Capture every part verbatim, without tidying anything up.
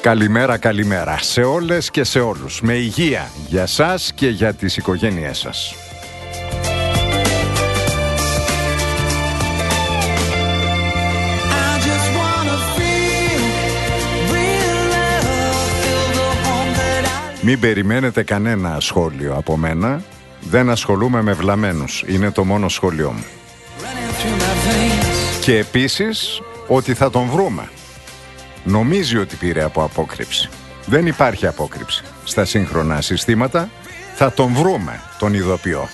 Καλημέρα, καλημέρα σε όλες και σε όλους. Με υγεία για σας και για τις οικογένειές σας. Μην περιμένετε κανένα σχόλιο από μένα. Δεν ασχολούμαι με βλαμμένους. Είναι το μόνο σχόλιο μου. Και επίσης ότι θα τον βρούμε. Νομίζει ότι πήρε από απόκρυψη. Δεν υπάρχει απόκρυψη στα σύγχρονα συστήματα. Θα τον βρούμε τον ειδοποιό.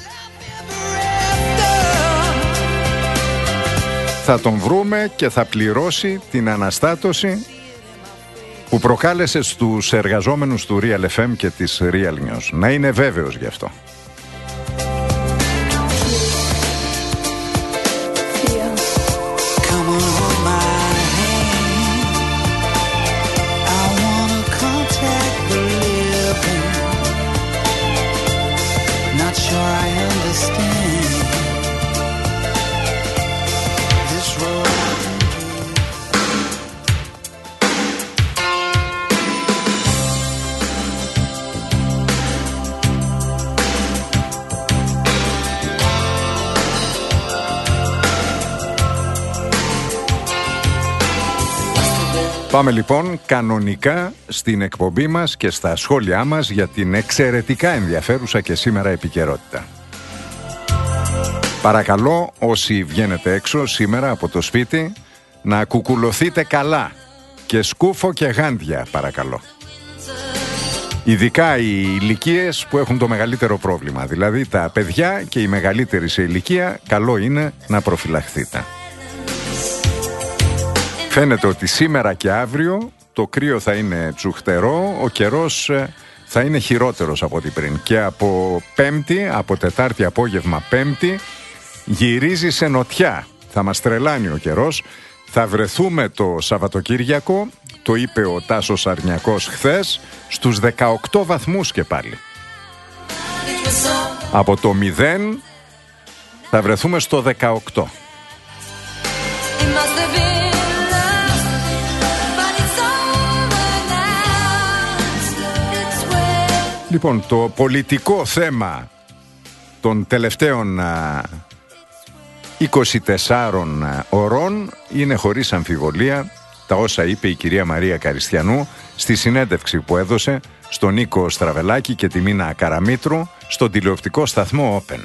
Θα τον βρούμε και θα πληρώσει την αναστάτωση που προκάλεσε στους εργαζόμενους του Real εφ εμ και της Real News. Να είναι βέβαιος γι' αυτό. Πάμε λοιπόν κανονικά στην εκπομπή μας και στα σχόλιά μας για την εξαιρετικά ενδιαφέρουσα και σήμερα επικαιρότητα. Παρακαλώ όσοι βγαίνετε έξω σήμερα από το σπίτι να κουκουλωθείτε καλά και σκούφο και γάντια παρακαλώ. Ειδικά οι ηλικίες που έχουν το μεγαλύτερο πρόβλημα, δηλαδή τα παιδιά και οι μεγαλύτεροι σε ηλικία, καλό είναι να προφυλαχθείτε. Φαίνεται ότι σήμερα και αύριο το κρύο θα είναι τσουχτερό, ο καιρός θα είναι χειρότερος από ό,τι πριν. Και από Πέμπτη, από Τετάρτη απόγευμα Πέμπτη, γυρίζει σε νοτιά. Θα μας τρελάνει ο καιρός. Θα βρεθούμε το Σαββατοκύριακο, το είπε ο Τάσος Αρνιακός χθες, στους δεκαοκτώ βαθμούς και πάλι. Από το μηδέν θα βρεθούμε στο δεκαοκτώ. Λοιπόν, το πολιτικό θέμα των τελευταίων α, είκοσι τεσσάρων α, ωρών είναι χωρίς αμφιβολία τα όσα είπε η κυρία Μαρία Καριστιανού στη συνέντευξη που έδωσε στον Νίκο Στραβελάκη και τη Μίνα Καραμήτρου στον τηλεοπτικό σταθμό Open.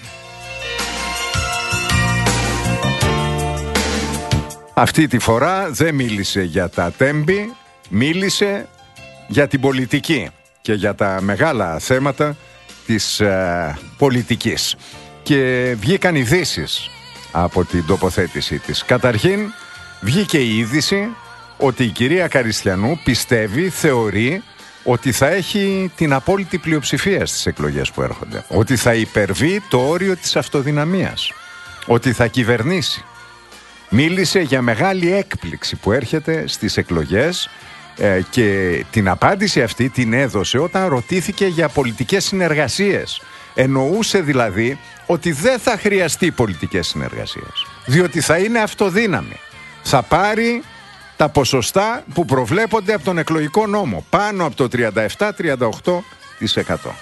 Αυτή τη φορά δεν μίλησε για τα τέμπη, μίλησε για την πολιτική και για τα μεγάλα θέματα της ε, πολιτικής. Και βγήκαν ειδήσεις από την τοποθέτησή της. Καταρχήν βγήκε η είδηση ότι η κυρία Καριστιανού πιστεύει, θεωρεί ότι θα έχει την απόλυτη πλειοψηφία στις εκλογές που έρχονται. Ότι θα υπερβεί το όριο της αυτοδυναμίας. Ότι θα κυβερνήσει. Μίλησε για μεγάλη έκπληξη που έρχεται στις εκλογές. Ε, και την απάντηση αυτή την έδωσε όταν ρωτήθηκε για πολιτικές συνεργασίες. Εννοούσε δηλαδή ότι δεν θα χρειαστεί πολιτικές συνεργασίες, διότι θα είναι αυτοδύναμη. Θα πάρει τα ποσοστά που προβλέπονται από τον εκλογικό νόμο, πάνω από το τριάντα επτά με τριάντα οκτώ τοις εκατό.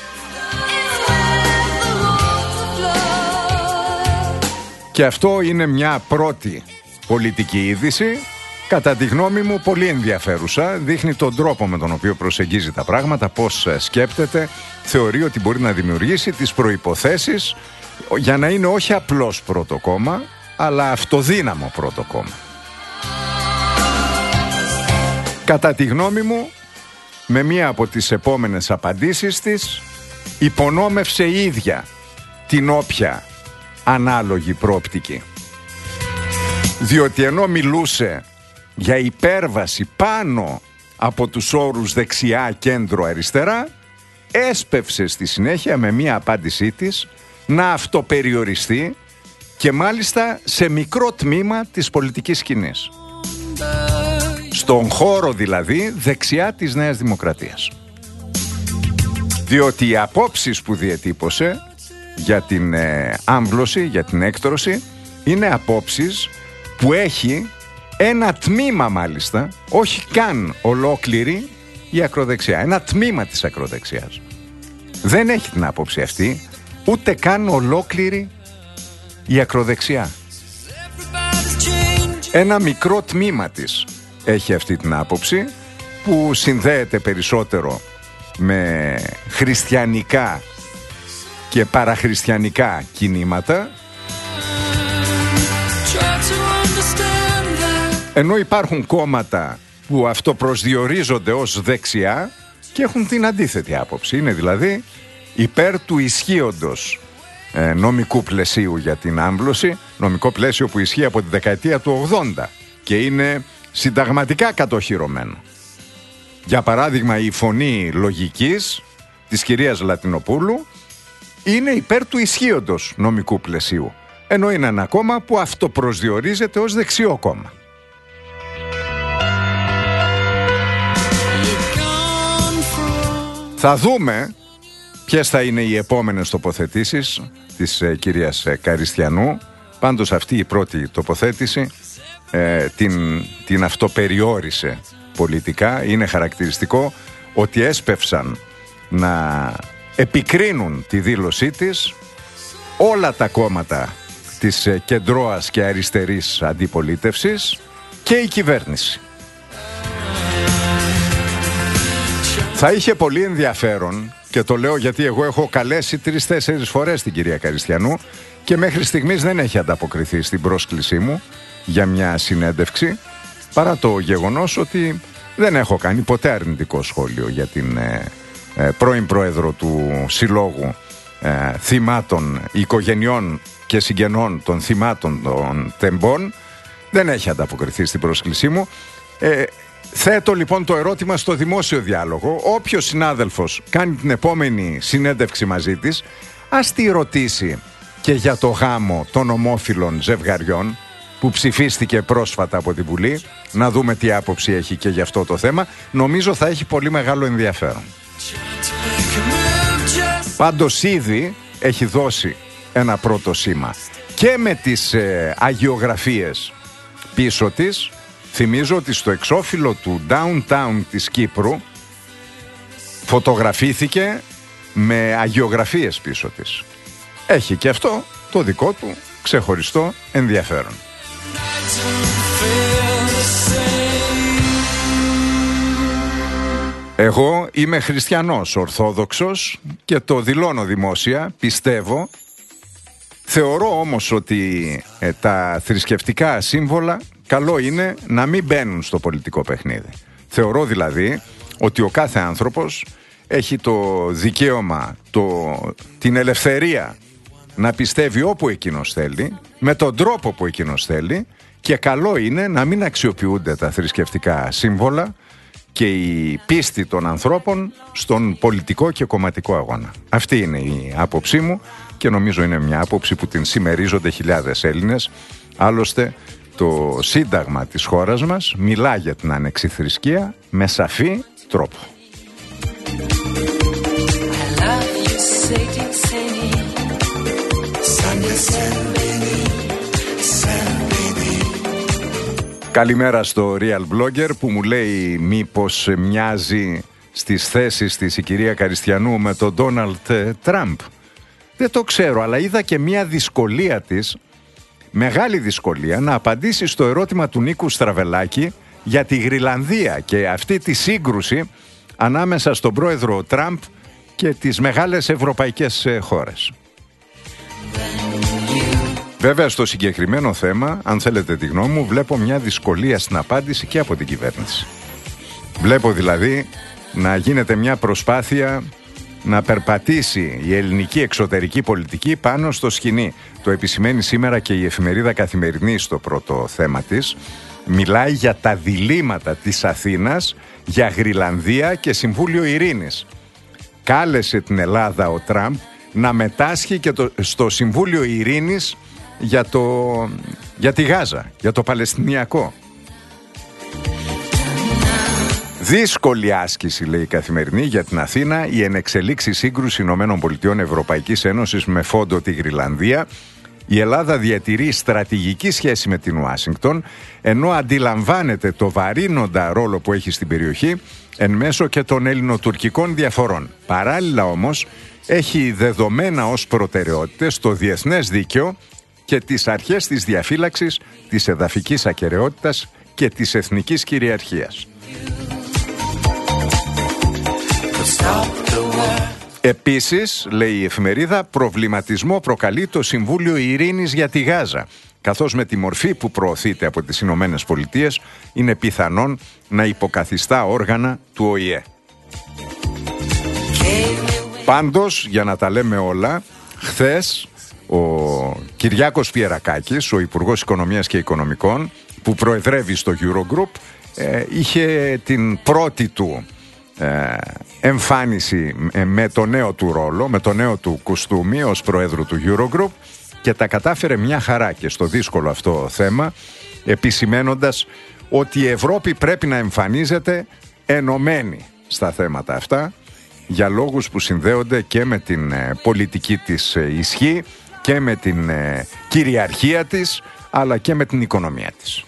Και αυτό είναι μια πρώτη πολιτική είδηση, κατά τη γνώμη μου πολύ ενδιαφέρουσα. Δείχνει τον τρόπο με τον οποίο προσεγγίζει τα πράγματα, πώς σκέπτεται, θεωρεί ότι μπορεί να δημιουργήσει τις προϋποθέσεις για να είναι όχι απλώς πρώτο κόμμα, αλλά αυτοδύναμο πρώτο κόμμα. Κατά τη γνώμη μου, με μία από τις επόμενες απαντήσεις της, υπονόμευσε η ίδια την όποια ανάλογη προοπτική. Διότι ενώ μιλούσε για υπέρβαση πάνω από τους όρους δεξιά, κέντρο, αριστερά, έσπευσε στη συνέχεια με μία απάντησή της να αυτοπεριοριστεί και μάλιστα σε μικρό τμήμα της πολιτικής σκηνής. Στον χώρο δηλαδή δεξιά της Νέας Δημοκρατίας. Διότι οι απόψεις που διετύπωσε για την ε, άμβλωση, για την έκτρωση, είναι απόψεις που έχει ένα τμήμα μάλιστα, όχι καν ολόκληρη η ακροδεξιά, ένα τμήμα της ακροδεξιάς. Δεν έχει την άποψη αυτή, ούτε καν ολόκληρη η ακροδεξιά. Ένα μικρό τμήμα της έχει αυτή την άποψη, που συνδέεται περισσότερο με χριστιανικά και παραχριστιανικά κινήματα, ενώ υπάρχουν κόμματα που αυτοπροσδιορίζονται ως δεξιά και έχουν την αντίθετη άποψη. Είναι δηλαδή υπέρ του ισχύοντος ε, νομικού πλαισίου για την άμβλωση, νομικό πλαίσιο που ισχύει από τη δεκαετία του ογδόντα και είναι συνταγματικά κατοχυρωμένο. Για παράδειγμα, η Φωνή Λογικής της κυρίας Λατινοπούλου είναι υπέρ του ισχύοντος νομικού πλαισίου, ενώ είναι ένα κόμμα που αυτοπροσδιορίζεται ως δεξιό κόμμα. Θα δούμε ποιες θα είναι οι επόμενες τοποθετήσεις της ε, κυρίας ε, Καριστιανού. Πάντως αυτή η πρώτη τοποθέτηση ε, την, την αυτοπεριόρισε πολιτικά. Είναι χαρακτηριστικό ότι έσπευσαν να επικρίνουν τη δήλωσή της όλα τα κόμματα της ε, κεντρώας και αριστερής αντιπολίτευσης και η κυβέρνηση. Θα είχε πολύ ενδιαφέρον, και το λέω γιατί εγώ έχω καλέσει τρεις-τέσσερις φορές την κυρία Καριστιανού και μέχρι στιγμής δεν έχει ανταποκριθεί στην πρόσκλησή μου για μια συνέντευξη, παρά το γεγονός ότι δεν έχω κάνει ποτέ αρνητικό σχόλιο για την ε, ε, πρώην πρόεδρο του Συλλόγου ε, Θυμάτων, Οικογενειών και Συγγενών των Θυμάτων των Τεμπών. Δεν έχει ανταποκριθεί στην πρόσκλησή μου. Ε, Θέτω λοιπόν το ερώτημα στο δημόσιο διάλογο. Όποιος συνάδελφος κάνει την επόμενη συνέντευξη μαζί της, ας τη ρωτήσει και για το γάμο των ομόφυλων ζευγαριών που ψηφίστηκε πρόσφατα από τη Βουλή, να δούμε τι άποψη έχει και για αυτό το θέμα. Νομίζω θα έχει πολύ μεγάλο ενδιαφέρον. Πάντως ήδη έχει δώσει ένα πρώτο σήμα και με τις ε, αγιογραφίες πίσω της. Θυμίζω ότι στο εξώφυλλο του downtown της Κύπρου φωτογραφήθηκε με αγιογραφίες πίσω της. Έχει και αυτό το δικό του ξεχωριστό ενδιαφέρον. Εγώ είμαι χριστιανός ορθόδοξος και το δηλώνω δημόσια, πιστεύω. Θεωρώ όμως ότι ε, τα θρησκευτικά σύμβολα καλό είναι να μην μπαίνουν στο πολιτικό παιχνίδι. Θεωρώ δηλαδή ότι ο κάθε άνθρωπος έχει το δικαίωμα, το, την ελευθερία να πιστεύει όπου εκείνος θέλει, με τον τρόπο που εκείνος θέλει, και καλό είναι να μην αξιοποιούνται τα θρησκευτικά σύμβολα και η πίστη των ανθρώπων στον πολιτικό και κομματικό αγώνα. Αυτή είναι η άποψή μου και νομίζω είναι μια άποψη που την συμμερίζονται χιλιάδες Έλληνες. Άλλωστε, το Σύνταγμα της χώρας μας μιλά για την ανεξιθρησκεία με σαφή τρόπο. Καλημέρα στο Real Blogger που μου λέει μήπως μοιάζει στις θέσεις της η κυρία Καριστιανού με τον Ντόναλντ Τραμπ. Δεν το ξέρω, αλλά είδα και μια δυσκολία της, μεγάλη δυσκολία, να απαντήσει στο ερώτημα του Νίκου Στραβελάκη για τη Γροιλανδία και αυτή τη σύγκρουση ανάμεσα στον πρόεδρο Τραμπ και τις μεγάλες ευρωπαϊκές χώρες. Βέβαια, στο συγκεκριμένο θέμα, αν θέλετε τη γνώμη μου, βλέπω μια δυσκολία στην απάντηση και από την κυβέρνηση. Βλέπω δηλαδή να γίνεται μια προσπάθεια να περπατήσει η ελληνική εξωτερική πολιτική πάνω στο σκηνή. Το επισημαίνει σήμερα και η εφημερίδα Καθημερινή στο πρώτο θέμα της. Μιλάει για τα διλήμματα της Αθήνας για Γροιλανδία και Συμβούλιο Ειρήνης. Κάλεσε την Ελλάδα ο Τραμπ να μετάσχει και το, στο Συμβούλιο Ειρήνης για, το, για τη Γάζα, για το Παλαιστινιακό. Δύσκολη άσκηση, λέει η Καθημερινή, για την Αθήνα, η ενεξελίξη σύγκρουση ΗΠΑ Ευρωπαϊκής Ένωσης με φόντο τη Γροιλανδία. Η Ελλάδα διατηρεί στρατηγική σχέση με την Ουάσιγκτον, ενώ αντιλαμβάνεται το βαρύνοντα ρόλο που έχει στην περιοχή εν μέσω και των ελληνοτουρκικών διαφορών. Παράλληλα όμως, έχει δεδομένα ως προτεραιότητες το διεθνές δίκαιο και τις αρχές της διαφύλαξης της εδαφικής ακεραιότητας και της εθνικής κυριαρχίας. Επίσης, λέει η εφημερίδα, προβληματισμό προκαλεί το Συμβούλιο Ειρήνης για τη Γάζα, καθώς με τη μορφή που προωθείται από τις Ηνωμένες Πολιτείες είναι πιθανόν να υποκαθιστά όργανα του Ο Η Ε. Πάντως, για να τα λέμε όλα, χθες ο Κυριάκος Πιερακάκης, ο Υπουργός Οικονομίας και Οικονομικών, που προεδρεύει στο Eurogroup, ε, είχε την πρώτη του ε, εμφάνιση με το νέο του ρόλο, με το νέο του κουστούμι ως Προέδρου του Eurogroup, και τα κατάφερε μια χαρά και στο δύσκολο αυτό θέμα, επισημένοντας ότι η Ευρώπη πρέπει να εμφανίζεται ενωμένη στα θέματα αυτά, για λόγους που συνδέονται και με την ε, πολιτική της ε, ισχύ και με την ε, κυριαρχία της, αλλά και με την οικονομία της.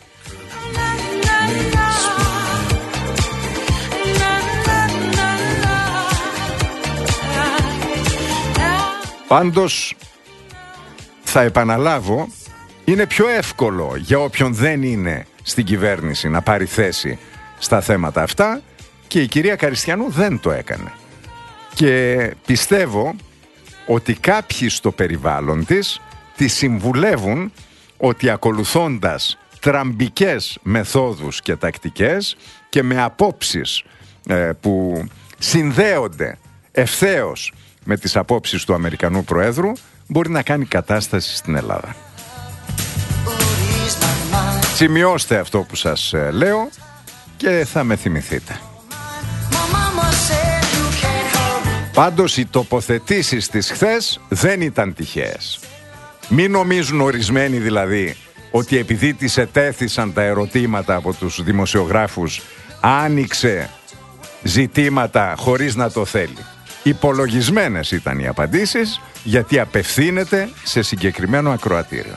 Πάντως, θα επαναλάβω, είναι πιο εύκολο για όποιον δεν είναι στην κυβέρνηση να πάρει θέση στα θέματα αυτά, και η κυρία Καριστιανού δεν το έκανε. Και πιστεύω ότι κάποιοι στο περιβάλλον της τη συμβουλεύουν ότι, ακολουθώντας τραμπικές μεθόδους και τακτικές και με απόψεις ε, που συνδέονται ευθέως με τις απόψεις του Αμερικανού Προέδρου, μπορεί να κάνει κατάσταση στην Ελλάδα. Σημειώστε αυτό που σας ε, λέω και θα με θυμηθείτε. Πάντως, οι τοποθετήσεις της χθες δεν ήταν τυχαίες. Μην νομίζουν ορισμένοι δηλαδή ότι επειδή τις ετέθησαν τα ερωτήματα από τους δημοσιογράφους άνοιξε ζητήματα χωρίς να το θέλει. Υπολογισμένες ήταν οι απαντήσεις, γιατί απευθύνεται σε συγκεκριμένο ακροατήριο.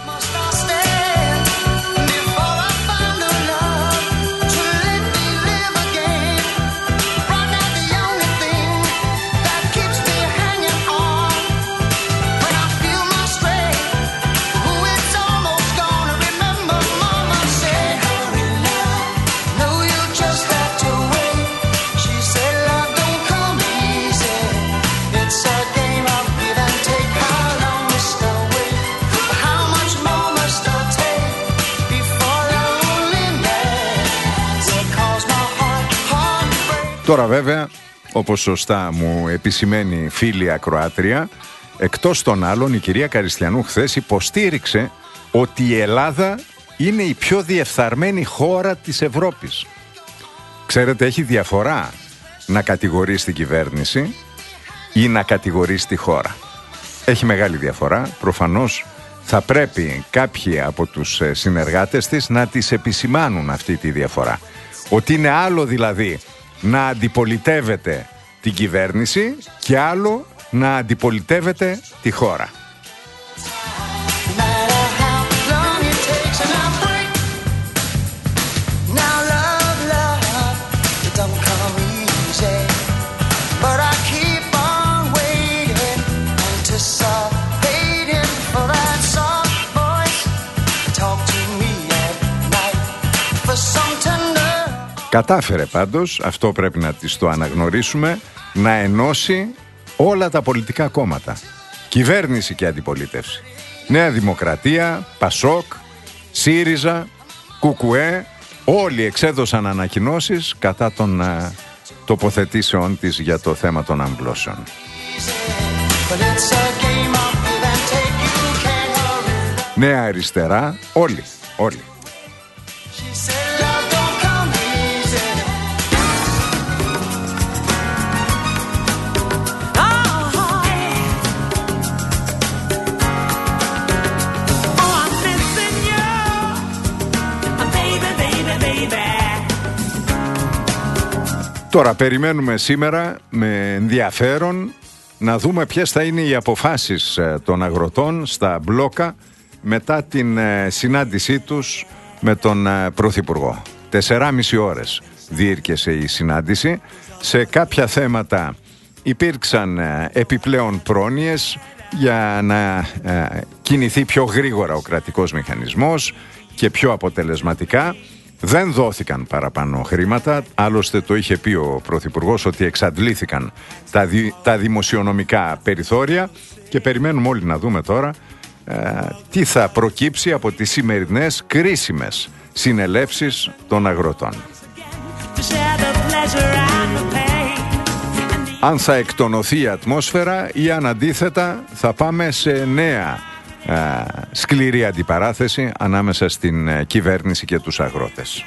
Τώρα βέβαια, όπως σωστά μου επισημαίνει φίλη ακροάτρια, εκτός των άλλων η κυρία Καριστιανού χθες υποστήριξε ότι η Ελλάδα είναι η πιο διεφθαρμένη χώρα της Ευρώπης. Ξέρετε, έχει διαφορά να κατηγορείς την κυβέρνηση ή να κατηγορείς τη χώρα. Έχει μεγάλη διαφορά. Προφανώς θα πρέπει κάποιοι από τους συνεργάτες της να τις επισημάνουν αυτή τη διαφορά. Ότι είναι άλλο δηλαδή να αντιπολιτεύεται την κυβέρνηση και άλλο να αντιπολιτεύεται τη χώρα. Κατάφερε πάντως, αυτό πρέπει να της το αναγνωρίσουμε, να ενώσει όλα τα πολιτικά κόμματα. Κυβέρνηση και αντιπολίτευση. Νέα Δημοκρατία, Πασόκ, ΣΥΡΙΖΑ, ΚΚΕ, όλοι εξέδωσαν ανακοινώσεις κατά των α, τοποθετήσεων της για το θέμα των αμβλώσεων. Νέα Αριστερά, όλοι, όλοι. Τώρα περιμένουμε σήμερα με ενδιαφέρον να δούμε ποιες θα είναι οι αποφάσεις των αγροτών στα μπλόκα μετά την συνάντησή τους με τον Πρωθυπουργό. Τεσσεράμιση ώρες διήρκεσε η συνάντηση. Σε κάποια θέματα υπήρξαν επιπλέον πρόνοιες για να κινηθεί πιο γρήγορα ο κρατικός μηχανισμός και πιο αποτελεσματικά. Δεν δόθηκαν παραπάνω χρήματα, άλλωστε το είχε πει ο Πρωθυπουργός ότι εξαντλήθηκαν τα, δι, τα δημοσιονομικά περιθώρια και περιμένουμε όλοι να δούμε τώρα ε, τι θα προκύψει από τις σημερινές κρίσιμες συνελεύσεις των αγροτών. Αν θα εκτονωθεί η ατμόσφαιρα ή αν αντίθετα θα πάμε σε νέα α, σκληρή αντιπαράθεση ανάμεσα στην α, κυβέρνηση και τους αγρότες.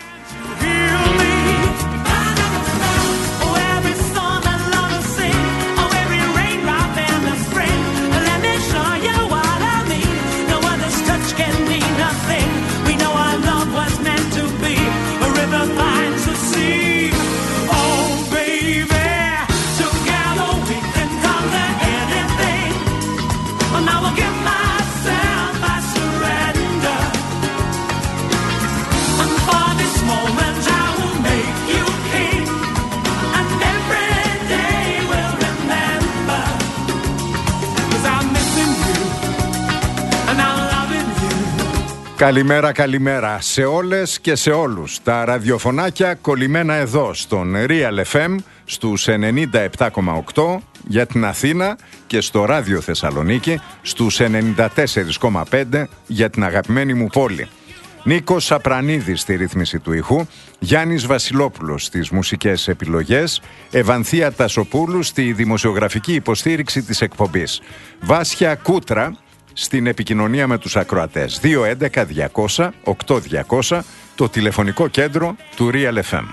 Καλημέρα, καλημέρα σε όλες και σε όλους. Τα ραδιοφωνάκια κολλημένα εδώ στον Real εφ εμ στους ενενήντα επτά κόμμα οκτώ για την Αθήνα και στο Ράδιο Θεσσαλονίκη στους ενενήντα τέσσερα κόμμα πέντε για την αγαπημένη μου πόλη. Νίκος Σαπρανίδης στη ρύθμιση του ήχου, Γιάννης Βασιλόπουλος στις μουσικές επιλογές, Ευανθία Τασοπούλου στη δημοσιογραφική υποστήριξη της εκπομπής, Βάσια Κούτρα στην επικοινωνία με τους ακροατές. δύο έντεκα διακόσια οκτώ διακόσια το τηλεφωνικό κέντρο του Real εφ εμ.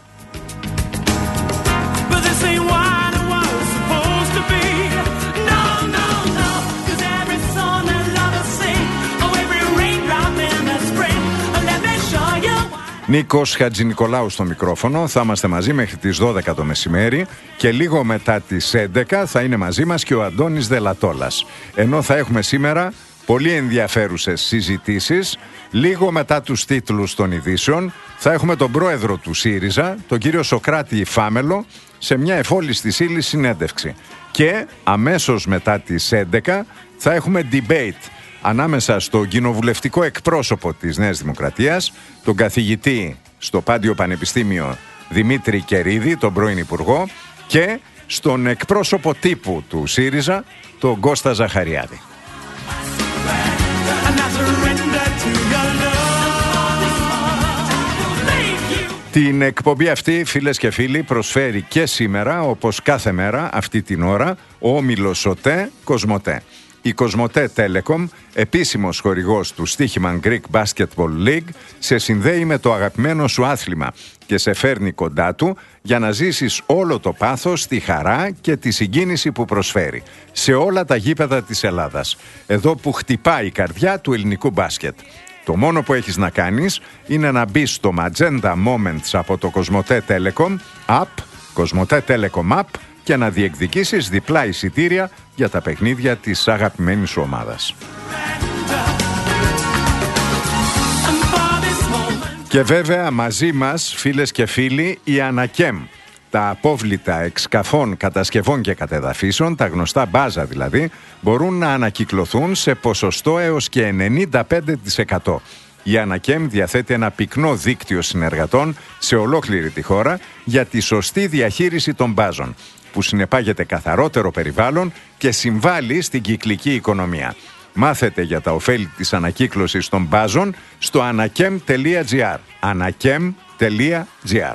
Νίκος Χατζηνικολάου στο μικρόφωνο. Θα είμαστε μαζί μέχρι τις δώδεκα το μεσημέρι και λίγο μετά τις έντεκα θα είναι μαζί μας και ο Αντώνης Δελατόλας. Ενώ θα έχουμε σήμερα πολύ ενδιαφέρουσες συζητήσεις. Λίγο μετά τους τίτλους των ειδήσεων θα έχουμε τον πρόεδρο του ΣΥΡΙΖΑ, τον κύριο Σοκράτη Φάμελο, σε μια εφόλιστη ύλη συνέντευξη. Και αμέσως μετά τις έντεκα θα έχουμε debate ανάμεσα στο κοινοβουλευτικό εκπρόσωπο της Νέας Δημοκρατίας, τον καθηγητή στο Πάντιο Πανεπιστήμιο Δημήτρη Κερίδη, τον πρώην Υπουργό, και στον εκπρόσωπο τύπου του ΣΥΡΙΖΑ, τον Κώστα Ζαχαριάδη. Την εκπομπή αυτή, φίλες και φίλοι, προσφέρει και σήμερα, όπως κάθε μέρα, αυτή την ώρα, ο όμιλος ΟΤΕ Κοσμοτέ. Η Κοσμοτέ Telecom, επίσημος χορηγός του Στοίχημαν Greek Basketball League, σε συνδέει με το αγαπημένο σου άθλημα και σε φέρνει κοντά του για να ζήσεις όλο το πάθος, τη χαρά και τη συγκίνηση που προσφέρει σε όλα τα γήπεδα της Ελλάδας, εδώ που χτυπάει η καρδιά του ελληνικού μπάσκετ. Το μόνο που έχεις να κάνεις είναι να μπεις στο Magenta Moments από το Κοσμοτέ Telecom App, Κοσμοτέ Telecom App, και να διεκδικήσεις διπλά εισιτήρια για τα παιχνίδια της αγαπημένης σου ομάδας. Και βέβαια μαζί μας, φίλες και φίλοι, η Ανακέμ. Τα απόβλητα εξκαφών, κατασκευών και κατεδαφίσεων, τα γνωστά μπάζα δηλαδή, μπορούν να ανακυκλωθούν σε ποσοστό έως και ενενήντα πέντε τοις εκατό. Η Ανακέμ διαθέτει ένα πυκνό δίκτυο συνεργατών σε ολόκληρη τη χώρα για τη σωστή διαχείριση των μπάζων, που συνεπάγεται καθαρότερο περιβάλλον και συμβάλλει στην κυκλική οικονομία. Μάθετε για τα ωφέλη της ανακύκλωσης των μπάζων στο anakem τελεία gr. anakem τελεία gr.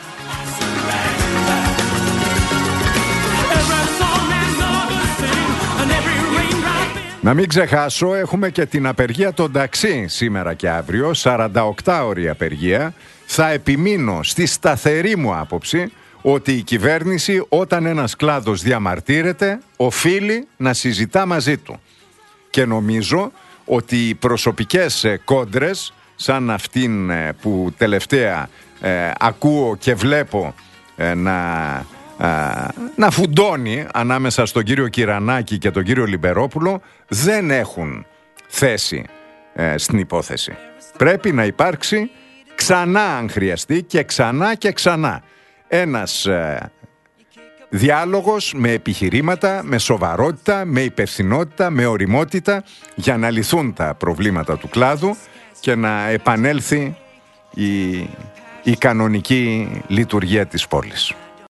Να μην ξεχάσω, έχουμε και την απεργία των ταξί σήμερα και αύριο, σαρανταοκτάωρη απεργία. Θα επιμείνω στη σταθερή μου άποψη ότι η κυβέρνηση, όταν ένας κλάδος διαμαρτύρεται, οφείλει να συζητά μαζί του. Και νομίζω ότι οι προσωπικές κόντρες, σαν αυτήν που τελευταία ε, ακούω και βλέπω ε, να να φουντώνει ανάμεσα στον κύριο Κυρανάκη και τον κύριο Λιμπερόπουλο, δεν έχουν θέση ε, στην υπόθεση. Πρέπει να υπάρξει ξανά, αν χρειαστεί, και ξανά και ξανά ένας ε, διάλογος με επιχειρήματα, με σοβαρότητα, με υπευθυνότητα, με ωριμότητα, για να λυθούν τα προβλήματα του κλάδου και να επανέλθει η, η κανονική λειτουργία της πόλης.